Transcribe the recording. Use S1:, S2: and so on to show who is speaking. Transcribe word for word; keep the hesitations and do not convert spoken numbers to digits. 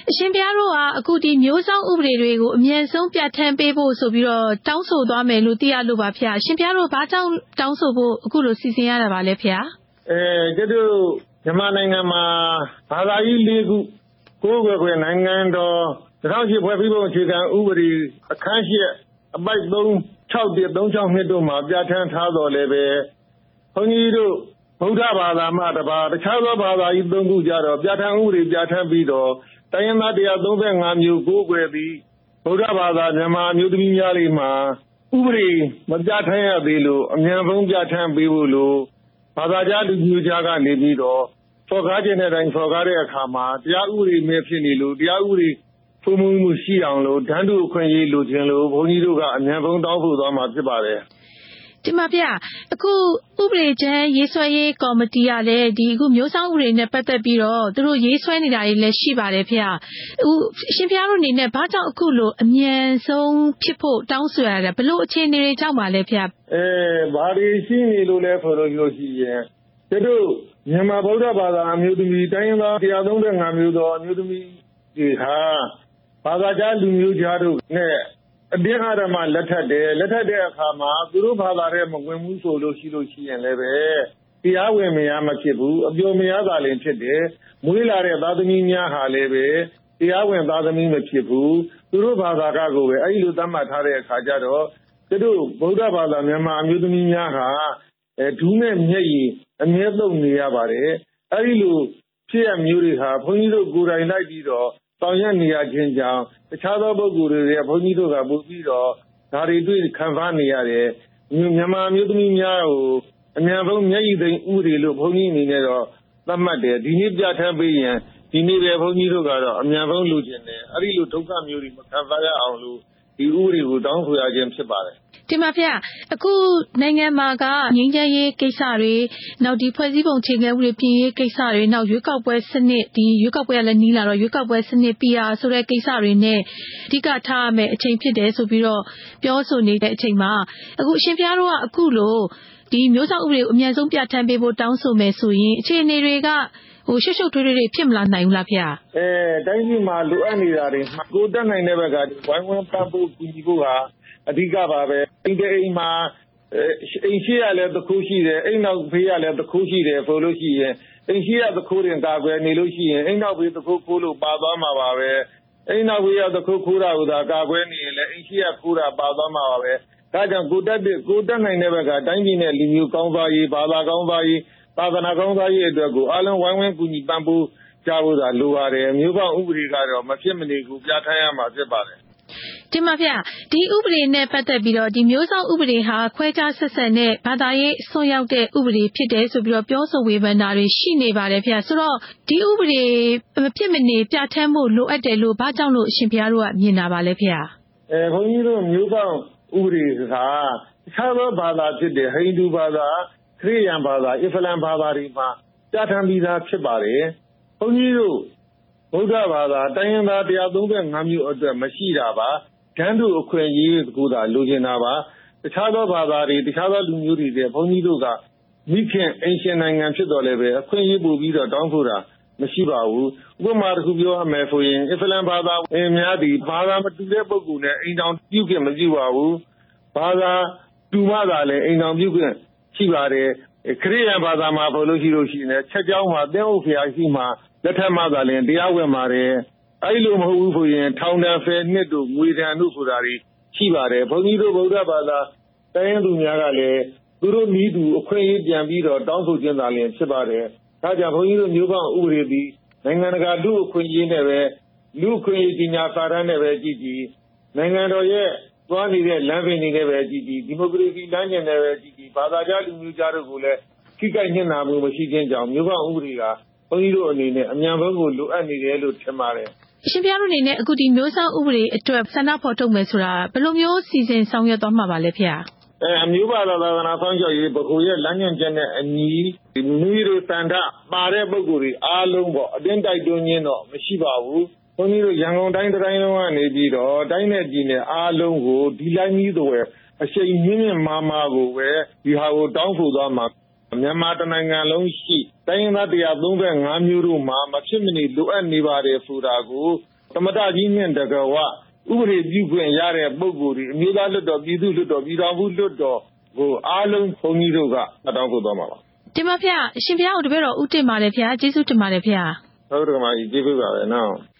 S1: ရှင်ပြားတို့ကအခုဒီမျိုးစောင့်ဥပဒေတွေကိုအမြန်ဆုံးပြဋ္ဌာန်းပေးဖို့ဆိုပြီးတော့တောင်းဆိုသွားမယ်လို့သိရလို့ပါဖေ။ရှင်ပြားတို့ဘာကြောင့်တောင်းဆိုဖို့အခုလိုစီစဉ်ရတာပါလဲဖေ
S2: ။အဲကျတို့မြန်မာနိုင်ငံမှာဘာသာရေးလေးခုကိုယ်ွယ်ခွင့်နိုင်ငံတော်၂၀၀၈ဖွဲ့စည်းပုံအခြေခံဥပဒေအခန်း၈အပိုက်သုံး ၆၁ ၃၆၂တို့မှာပြဋ္ဌာန်းထားတော်လည်းပဲဘုန်းကြီးတို့ဗုဒ္ဓဘာသာမှတပါတခြားသောဘာသာရေးသုံးခုကြတော့ပြဋ္ဌာန်းဥပဒေပြဋ္ဌာန်းပြီးတော့တိုင်းရင်းသား၁၃၅မျိုးကိုယ်ွယ်ပြီးဗုဒ္ဓဘာသာမြန်မာမျိုးသမီးများလေးမှာဥပဒေမပြဋ္ဌာန်းရသေးလို့အမြန်ဆုံးပြဋ္ဌာန်းပေးဖို့လို့ဘာသာကြားလူမျိုးကြားကနေပြီးတော့ဖော်ကားခြင်းတဲ့အတိုင်းဖော်ကားတဲ့အခါမှာတရားဥပဒေမဲ့ဖြစ်နေလို့တရားဥပဒေပုံမှုမှုရှိအောင်လို့ဓာတ်တူအခွင့်အရေးလိုချင်လို့ဘုန်းကြီးတို့ကအမြန်ဆုံးတောင်းဖို့သွားမှာဖြစ်ပါတယ်
S1: ဒီမှာဗျအခုဥပဒေချမ်းရေးဆွဲရေးကော်မတီကလည်းဒီအခုမျိုးစောင့်ဥပဒေနဲ့ပတ်သက်ပြီးတော့သူတို့ရေးဆွဲနေတာတွေလည်းရှိပါတယ်ဖေ။အခုရှင်ဖေတို့အနေနဲ့ဘာကြောင့်အခုလိုအမြန်ဆုံးဖြစ်ဖို့တောင်းဆိုရတာဘလို့အခြေအနေတွေကြောင့်ပါလဲဖေ
S2: ။အဲဘာတွေရှိနေလို့လဲဆိုလို့လို့ရှိရင်တို့မြန်မာဗုဒ္ဓဘာသာအမျိုးသမီးတိုင်းရင်းသား၁၃၅မျိုးသောအမျိုးသမီးတွေဟာဘာသာကြားလူမျိုးကြားတို့နဲ့အတင်းအဓမ္မလက်ထပ်တယ်လက်ထပ်တဲ့အခါမှာသူတို့ဘာသာရဲ့မဝင်ဘူးဆိုလို့ရှိလို့ရှိရင်လည်းပဲတရားဝင်မရမဖြစ်ဘူးအပျော်မရသာလည်းဖြစ်တယ်မွေးလာတဲ့သားသမီးများဟာလည်းပဲတရားဝင်သားသမီးမဖြစ်ဘူးသူတို့ဘာသာကကိုပဲအဲ့လိုသတ်မှတ်ထားတဲ့အခါကျတော့သူတို့ဗုဒ္ဓဘာသာမြန်မာအမျိုးသမီးများဟာအဲဒူးနဲ့မျက်ရည်အမြဲသုံးနေရပါတယ်အဲ့ဒီလိုဖြစ်ရမျိုးတွေဟာဘုန်းကြီးတို့ကိုယ်တိုင်လိုက်ပြီးတော့ဆောင်ရွက်နေရခြင်းကြောင့်တခြားသောပုဂ္ဂိုလ်တွေဘုန်းကြီးတို့ကပို့ပြီးတော့ဒါတွေတွေ့ခံစားနေရတယ်မြန်မာမျိုးသမီးများကိုအများဆုံးမျက်ရည်သိမ်းဥပဒေလို့ဘုန်းကြီးအနေနဲ့တော့သတ်မှတ်တယ်ဒီနေ့ပြဋ္ဌာန်းပေးရင်ဒီနေ့ပဲဘုန်းကြီးတို့ကတော့အများဆုံးလူကျင်တယ်အဲ့ဒီလိုဒုက္ခမျိုးတွေမခံစားရအောင်လို့ဒီဥပဒေကိုတောင်းဆိုရခြင်းဖြစ်ပါတယ်
S1: ဒီမှာဖေအခုနိုင်ငံမှာကငြိမ်းချမ်းရေးကိစ္စတွေနောက်ဒီဖွဲ့စည်းပုံအခြေခံဥပဒေပြင်ရေးကိစ္စတွေနောက်ရွေးကောက်ပွဲစနစ်ဒီရွေးကောက်ပွဲလည်းနီးလာတော့ရွေးကောက်ပွဲစနစ် P R ဆိုတဲ့ကိစ္စတွေနဲ့အဓိကထားရမယ်အချိန်ဖြစ်တယ်ဆိုပြီးတော့ပြောဆိုနေတဲ့အချိန်မှာအခုအရှင်ဖျားတို့ကအခုလိုဒီမျိုးစောင့်ဥပဒေကိုအမြန်ဆုံးပြဋ္ဌာန်းပေးဖို့တောင်းဆိုမယ်ဆိုရင်အခြေအနေတွေကဟိုရှုပ်ရှုပ်ထွေးထွေးတွေဖြစ်မလာနိုင်ဘူးလားဖေ
S2: ။အဲတိုင်းပြည်မှာလိုအပ်နေတာတွေကိုတက်နိုင်တဲ့ဘက်ကဝိုင်းဝန်းပံ့ပိုးကူညီဖို့ဟာအဓိကပါပဲ။ဒီအိမ်မှာအိမ်ရှိရလဲတစ်ခုရှိတယ်အိမ်နောက်ဖေးရလဲတစ်ခုရှိတယ်ဆိုလို့ရှိရင်အိမ်ရှိရတစ်ခုတင်ကာကွယ်နေလို့ရှိရင်အိမ်နောက်ဖေးတစ်ခုခိုးလို့ပါသွားမှာပါပဲ။အိမ်နောက်ဖေးရတစ်ခုခိုးတာကသာကာကွယ်နေရင်လည်းအိမ်ရှိရခိုးတာပါသွားမှာပါပဲ။ဒါကြောင့်ကိုတက်ကိုတက်နိုင်တဲ့ဘက်ကတိုင်းပြည်နဲ့လူမျိုးကောင်းစားရေးဘာသာကောင်းစားရေးသာသနာကောင်းစားရေးအတွက်ကိုအားလုံးဝိုင်းဝန်းကူညီပံ့ပိုးကြဖို့သာလိုပါတယ်မျိုးပေါင်းဥပဒေကတော့မဖြစ်မနေကိုပြဋ္ဌာန်းရမှာဖြစ်ပါတယ်
S1: ဒီမှာဖေဒီဥပဒေနဲ့ပတ်သက်ပြီးတော့ဒီမျိုးစောင့်ဥပဒေဟာခွဲခြားဆက်ဆံတဲ့ဘာသာရေးဆွံ့ရောက်တဲ့ဥပဒေဖြစ်တယ်ဆိုပြီးတော့ပြောဆိုဝေဖန်တာတွေရှိနေပါတယ်ဖေဆိုတော့ဒီဥပဒေမဖြစ်မနေပြဋ္ဌာန်းဖို့လိုအပ်တယ်လို့ဘာကြောင့်လို့အရှင်ဘုရားတို့ကမြင်တာပါလဲဖေ
S2: အဲဘုန်းကြီးတို့မျိုးစောင့်ဥပဒေကတခြားသောဘာသာဖြစ်တဲ့ဟိန္ဒူဘာသာခရစ်ယာန်ဘာသာအစ္စလမ်ဘာသာတွေမှာပြဋ္ဌာန်းပြီးသားဖြစ်ပါတယ်။ဘုန်းကြီးတို့ဗုဒ္ဓဘာသာတိုင်းရင်းသား၁၃၅မျိုးအတွက်မရှိတာပါ။တန်းတူအခွင့်အရေးကိုသာလိုချင်တာပါ။တခြားသောဘာသာတွေတခြားသောလူမျိုးတွေတဲ့ဘုန်းကြီးတို့ကမိခင်အင်ရှင်နိုင်ငံဖြစ်တော်လည်းပဲအခွင့်အရေးပို့ပြီးတော့တောင်းဆိုတာမရှိပါဘူး။ဥပမာတစ်ခုပြောရမယ်ဆိုရင်အစ္စလမ်ဘာသာဝင်များသည်ဘာသာမတူတဲ့ပုဂ္ဂိုလ်နဲ့အိမ်တော်ပြုခွင့်မပြုပါဘူး။ဘာသာတူမှသာလည်းအိမ်တော်ပြုခွင့်ရှိပါတယ်ခရစ်ယာန်ဘာသာမှာဘုလို့ရှိလို့ရှိနေချက်ကြောင်းမှာသင်္ဥဖျာရှိမှလက်ထက်မှသာလျှင်တရားဝင်ပါတယ်အဲ့လိုမဟုတ်ဘူးဆိုရင်ထောင်ဒဏ်ဆယ်နှစ်တို့ငွေဒဏ်တို့ဆိုတာတွေရှိပါတယ်ဘုန်းကြီးတို့ဗုဒ္ဓဘာသာတိုင်းသူများကလည်းသူတို့ဤသူအခွင့်အရေးပြန်ပြီးတော့တောင်းဆိုခြင်းသာလျှင်ဖြစ်ပါတယ်ဒါကြောင့်ဘုန်းကြီးတို့မျိုးပေါင်းဥပဒေသည်နိုင်ငံတကာလူအခွင့်အရေးနဲ့ပဲလူအခွင့်အရေးကြီးညာစာတမ်းနဲ့ပဲကြည်ကြည်နိုင်ငံတော်ရဲ့သွားနေတဲ့လမ်းပင်တွေနဲ့ပဲကြည်ကြည်ဒီမိုကရေစီလမ်းညွှန်နဲ့ပဲကြည်ကြည်ဘာသာကြားလူမျိုးကြားတို့ကိုလည်းခိကိုက်ညှဉ်းနှာမှုမရှိခြင်းကြောင့်မျိုးပေါင်းဥပဒေကဘုန်းကြီးတို့အနေနဲ့အမြန်ဆုံးကိုလိုအပ်နေတယ်လို့ထင်ပါတယ်
S1: အရှင်ဘုရားတို့အနေနဲ့အခုဒီမျိုးစောင့်ဥပဒေအတွက်ဆန္ဒဖော်ထုတ်မယ်ဆိုတာဘယ်လိုမျိုးစီစဉ်ဆောင်ရွက်သွားမှာပါလဲဖေ
S2: အဲအမျိုးဘာသာသာသနာဆောင်ရွက်ရေးဘခုရဲ့လမ်းညွှန်ချက်နဲ့အညီဒီမျိုးတို့စံထပါတဲ့ပုဂ္ဂိုလ်တွေအားလုံးပေါ့အတင်းတိုက်တွန်းခြင်းတော့မရှိပါဘူးဘုန်းကြီးတို့ရန်ကုန်တိုင်းတိုင်းလုံးကနေပြီးတော့တိုင်းနယ်ပြည်နယ်အားလုံးကိုဒီလိုက်ကြီးတွေအရှိန်မြင့်မြင့်မာမာကိုပဲဒီဟာကိုတောင်းဆိုသွားမှာမြန်မာတနိုင်ငံလုံးရှိတိုင်းရင်းသား၁၃၅မျိုးတို့မှာမဖြစ်မနေလိုအပ်နေပါတယ်ဆိုတာကိုသမတကြီးနဲ့တကဝဥပဒေပြုခွင့်ရတဲ့ပုဂ္ဂိုလ်တွေအမျိုးသားလွှတ်တော်ပြည်သူ့လွှတ်တော်ပြည်တော်မှုလွှတ်တော်ကိုအားလုံးဘုန်းကြီးတို့ကတောင်းဆိုသွားမှာပါ
S1: တင်ပါဗျာအရှင်ဘုရားကိုတပည့်တော်ဥတည်ပါတယ်ဗျာကျေးဇူးတင်ပါတယ်ဗျာ
S2: ဟုတ်တယ်ကမကြီးကျေးဇူးပါပဲနော်